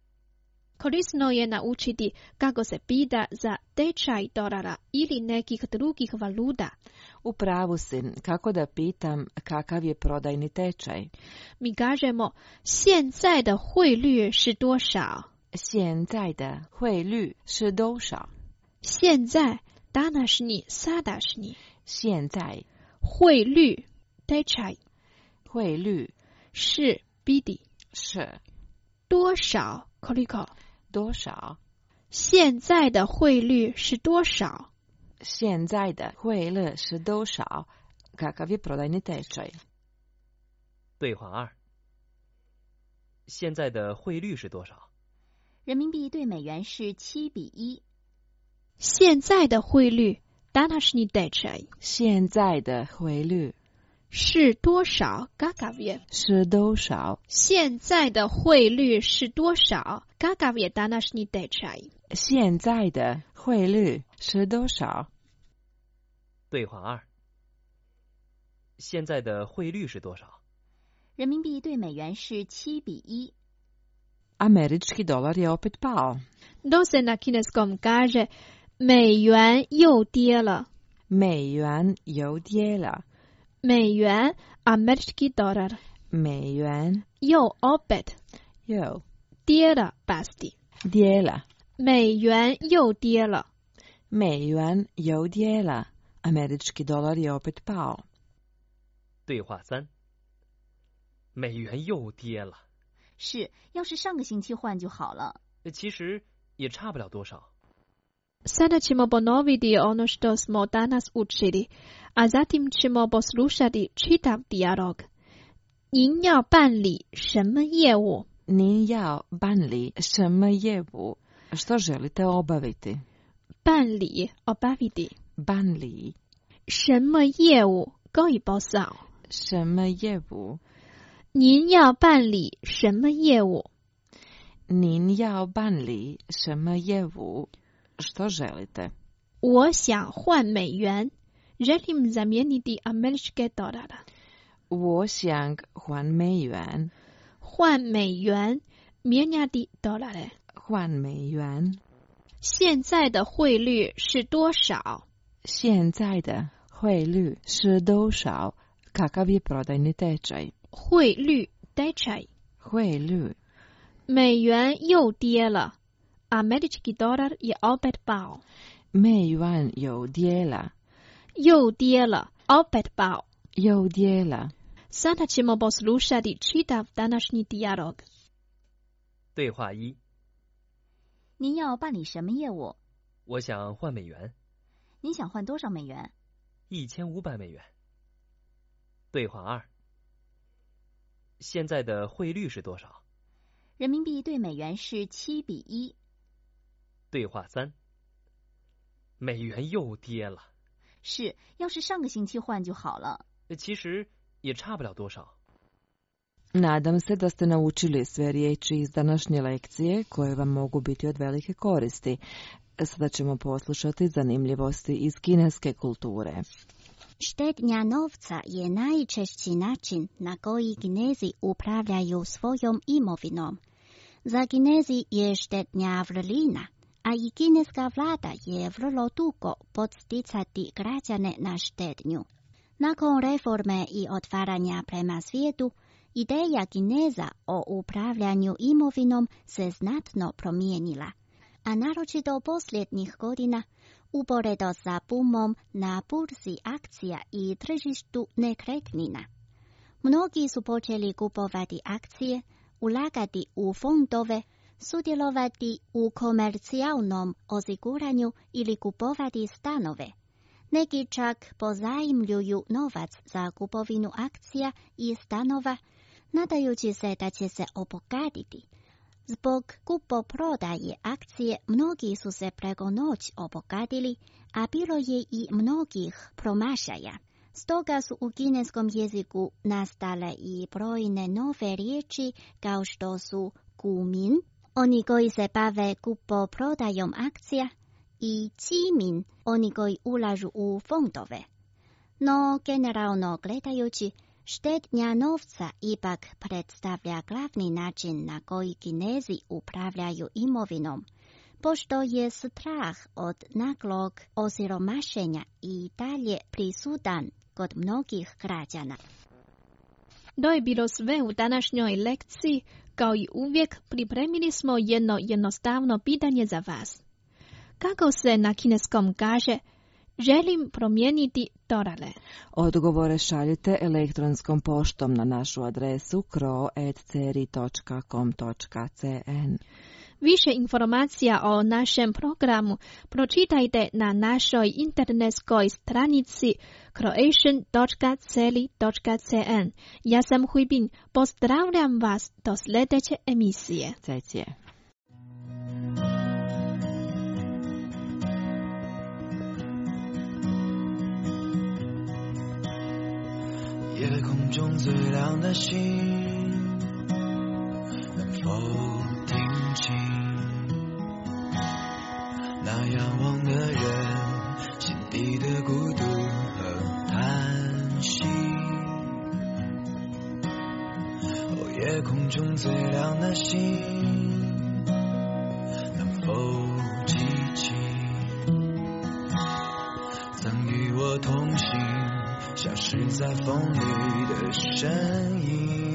Korisno je naučiti kako se pita za tečaj dolara ili nekih drugih valuta. U pravu si, kako da pitam kakav je prodajni tečaj? Mi kažemo 现在的汇率是多少？ 现在的汇率是多少？ 现在 današnji sadašnji 现在汇率 tečaj 汇率是 biti 是多少 koliko 多少？ 现在的汇率是多少？ 现在的汇率是多少？Kakav je prodajni tečaj？ 对话二。现在的汇率是多少？ 人民币对美元是七比一。 现在的汇率 današnji tečaj 现在的汇率是多少 kakav je 是多少现在的汇率是多少 kakav je današnji tečaj 现在的汇率是多少对话二，现在的汇率是多少？ 人民币对美元是七比一。 Američki dolar je opet pao. Do se na kineskom kaže 美元又跌了。 美元又跌了。 美元 američki dolar. 美元又 opet 又跌了 pasti. 跌了。 美元又跌了。 美元又跌了。Američki dolar je opet pao. 对话三，美元又跌了。 是，要是上个星期换就好了。 其实也差不了多少。 Sada ćemo ponoviti ono što smo danas učili, a zatim ćemo poslušati čitav dijalog. 您要办理什么业务？ 您要办理什么业务？ Što želite obaviti? 办理 obaviti. 办理。 什么业务？ koji posao? 什么业务？ 您要办理什么业务？ 您要办理什么业务？ Što želite? 我想换美元。Želim zamijeniti američke dolare. 我想换美元。 换美元 mijenjati dolare. 换美元。 现在的汇率是多少？ 现在的汇率是多少？ Kakav je prodajni tečaj? 汇率 tečaj. 汇率。 美元又跌了。Američki dolar je opet pao. 美元又跌了。 又跌了 opet pao. 又跌了。 Sada ćemo poslušati čitav današnji dijalog. 对话一， 您要办理什么业务？ 我想换美元。 您想换多少美元？ 一千五百美元。对话二，现在的汇率是多少？ 人民币对美元是七比一。 对话三，美元又跌了。 是，要是上个星期换就好了。 其实也差不了多少。 Nadam se da ste naučili sve riječi iz današnje lekcije koje vam mogu biti od velike koristi. Sada ćemo poslušati zanimljivosti iz kineske kulture. Štednja novca je najčešći način na koji Kinezi upravljaju svojom imovinom. Za Kinezi je štednja vrlina, a i kineska vlada je vrlo dugo podsticati građane na štednju. Nakon reforme i otvaranja prema svijetu, ideja Kineza o upravljanju imovinom se znatno promijenila, a naročito posljednjih godina, uporedo sa bumom na burzi akcija i tržištu nekretnina. Mnogi su počeli kupovati akcije, ulagati u fondove, sudjelovati u komercijalnom osiguranju ili kupovati stanove. Neki čak pozajmljuju novac za kupovinu akcija i stanova, nadajući se da će se obogatiti. Zbog kupoprodaje akcije mnogi su se preko noći obogatili, a bilo je i mnogih promašaja. Stoga su u kineskom jeziku nastale i brojne nove riječi kao što su gumin, oni koji se bave kupoprodajom akcija, i qimin, oni koji ulažu u fondove. No, generalno gledajući, štednja novca ipak predstavlja glavni način na koji Kinezi upravljaju imovinom, pošto je strah od naglog osiromašenja i dalje prisutan kod mnogih građana. To je bilo sve u današnjoj lekciji. Kao i uvijek, pripremili smo jedno jednostavno pitanje za vas. Kako se na kineskom kaže želim promijeniti dolare? Odgovore šaljite elektronskom poštom na našu adresu kro at ceri točka com točka cn. Više informacija o našem programu pročitajte na našoj internetskoj stranici croatian točka celi točka cn. Ja sam Huibin, pozdravljam vas do sljedeće emisije. Cecie. 夜空中最亮的星，能否听清那仰望的人心底的孤独和叹息？哦，夜空中最亮的星，能否记起曾与我同行消失在风里的身影？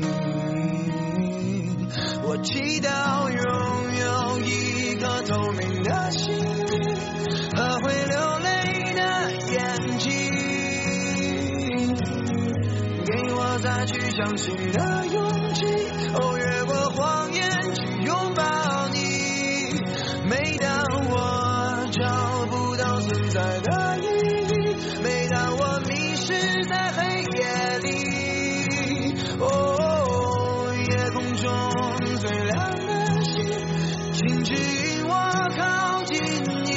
我祈祷拥有一颗透明的心灵和会流泪的眼睛，给我再去相信的勇气，哦，越过谎言去拥抱你。每当我找不到存在的意义，每当我迷失在黑夜里，哦，夜空中最亮的星，请指引我靠近你。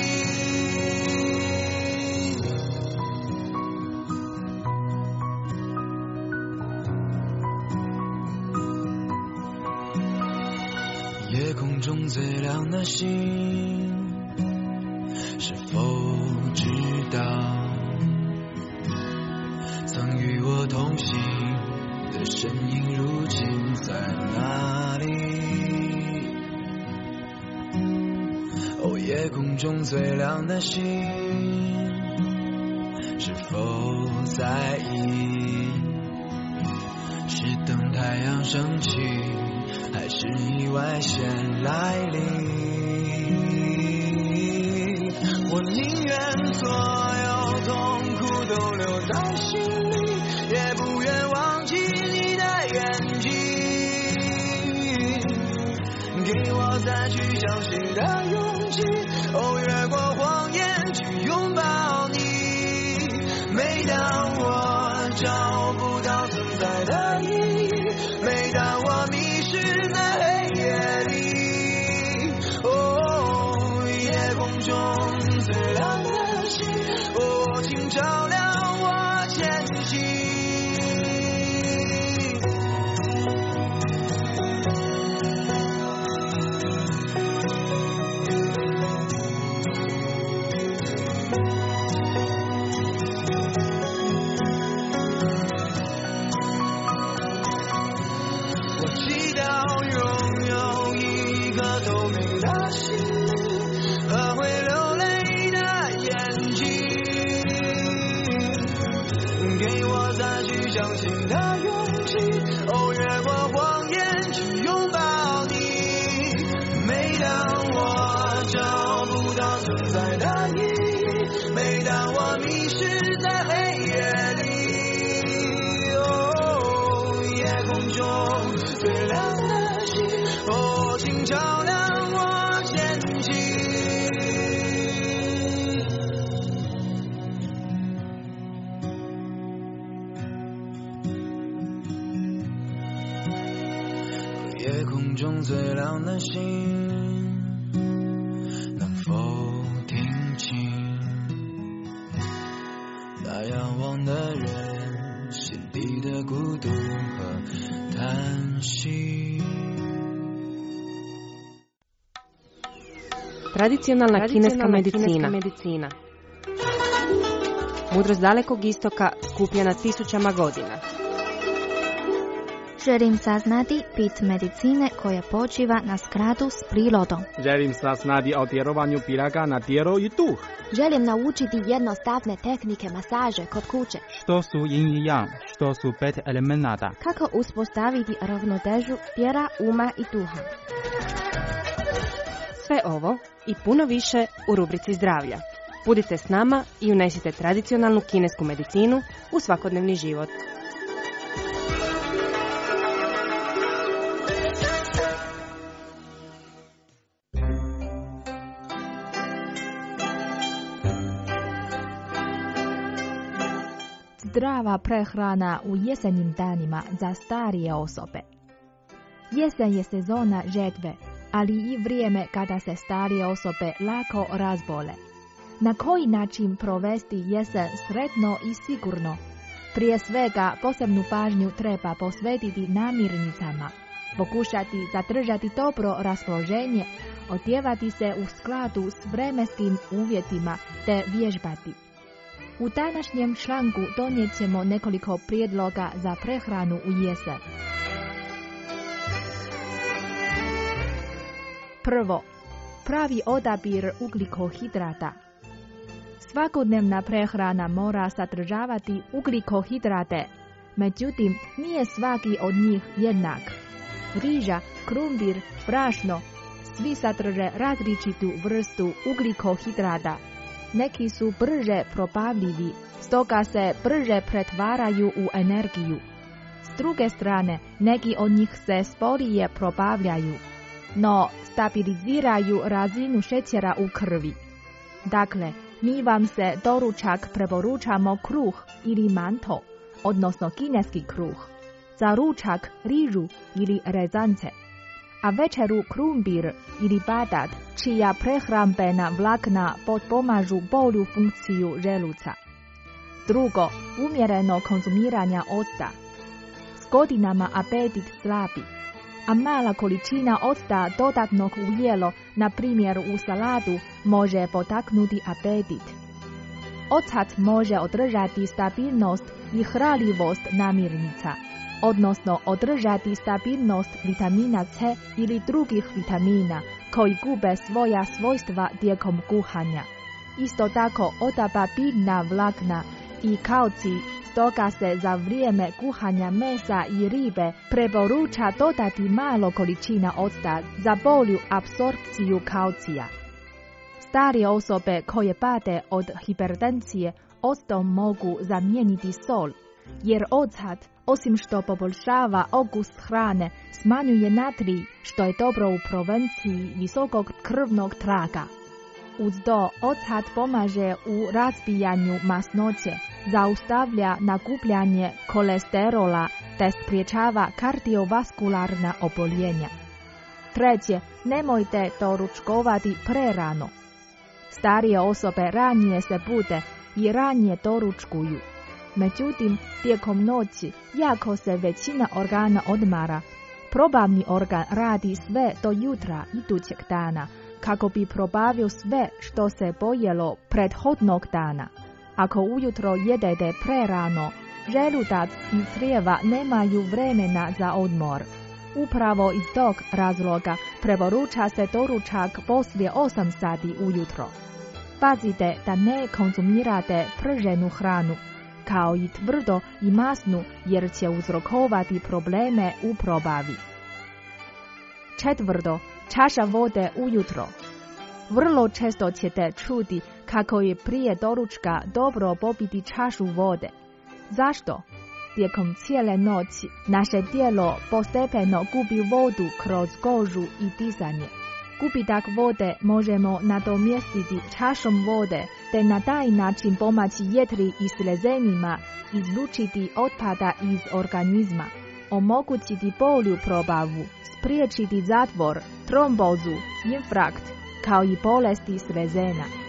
夜空中最亮的星，是否知道曾与我同行的身影如今在哪里？哦，夜空中最亮的星，是否在意是等太阳升起，还是意外先来临？我宁愿所有痛苦都留在心里，也不愿忘记你的眼睛，给我再去相信的勇气，哦，越过谎言去拥抱你。每当我找不到存在的意义，每当我迷失在黑夜里，哦，夜空中最亮的星，哦，请照亮我前行。相信的勇气，哦，越过谎言去拥抱你。每当我找不到存在的意义，每当我迷失在黑夜里，哦，夜空中最亮的星，哦，请照亮我前行。夜空中最亮的星，能否听清那仰望的人心底的孤独和叹息。 Tradicionalna kineska medicina. medicina. Mudrost dalekog istoka skupljena tisućama godina. Želim saznati bit medicine koja počiva na skladu s prirodom. Želim saznati o djelovanju piraga na tijelo i duh. Želim naučiti jednostavne tehnike masaže kod kuće. Što su yin i yang, što su pet elemenata. Kako uspostaviti ravnotežu tijela, uma i duha. Sve ovo i puno više u rubrici zdravlja. Budite s nama i unesite tradicionalnu kinesku medicinu u svakodnevni život. Zdrava prehrana u jesenjim danima za starije osobe. Jesen je sezona žetve, ali i vrijeme kada se starije osobe lako razbole. Na koji način provesti jesen sretno i sigurno? Prije svega posebnu pažnju treba posvetiti namirnicama, pokušati zadržati dobro raspoloženje, odjevati se u skladu s vremenskim uvjetima te vježbati. U današnjem članku donijet ćemo nekoliko prijedloga za prehranu u jesen. Prvo, pravi odabir ugljikohidrata. Svakodnevna prehrana mora sadržavati ugljikohidrate, međutim nije svaki od njih jednak. Riža, krumpir, brašno, svi sadrže različitu vrstu ugljikohidrata. Neki su brže probavljivi, stoga se brže pretvaraju u energiju. S druge strane, neki od njih se sporije probavljaju, no stabiliziraju razinu šećera u krvi. Dakle, mi vam se doručak preporučamo kruh ili manto, odnosno kineski kruh, za ručak rižu ili rezance, a večeru krumpir ili batat, čija prehrambena vlakna potpomažu bolju funkciju želuca. Drugo, umjereno konzumiranje octa. S godinama apetit slabi, a mala količina octa dodatnog u jelo, na primjer u salatu, može potaknuti apetit. Ocat može održati stabilnost i hranljivost namirnica, odnosno održati stabilnost vitamina C ili drugih vitamina koji gube svoja svojstva tijekom kuhanja. Isto tako odaba biljna vlakna i kalcij, stoga se za vrijeme kuhanja mesa i ribe preporuča dodati malo količina octa za bolju apsorpciju kalcija. Starije osobe koje pate od hipertenzije octom mogu zamijeniti sol, jer ocat, osim što poboljšava okus hrane, smanjuje natrij, što je dobro u prevenciji visokog krvnog tlaka. Uz to, ocat pomaže u razbijanju masnoće, zaustavlja nakupljanje kolesterola te spriječava kardiovaskularna oboljenja. Treće, nemojte doručkovati prerano. Starije osobe ranije se bude i ranije doručkuju. Međutim, tijekom noći, jako se većina organa odmara, probavni organ radi sve do jutra idućeg dana, kako bi probavio sve što se pojelo prethodnog dana. Ako ujutro jedete prerano, želudac i crijeva nemaju vremena za odmor. Upravo iz tog razloga preporuča se doručak poslije osam sati ujutro. Pazite da ne konzumirate prženu hranu, kao i tvrdo i masnu, jer će uzrokovati probleme u probavi. Četvrto, čaša vode ujutro. Vrlo često ćete čuti kako je prije doručka dobro popiti čašu vode. Zašto? Tijekom cijele noći naše tijelo postepeno gubi vodu kroz kožu i disanje. Gubitak vode možemo nadomjestiti čašom vode, te na taj način pomoći jetri i slezenima izlučiti otpada iz organizma, omogućiti bolju probavu, spriječiti zatvor, trombozu, infarkt, kao i bolesti slezena.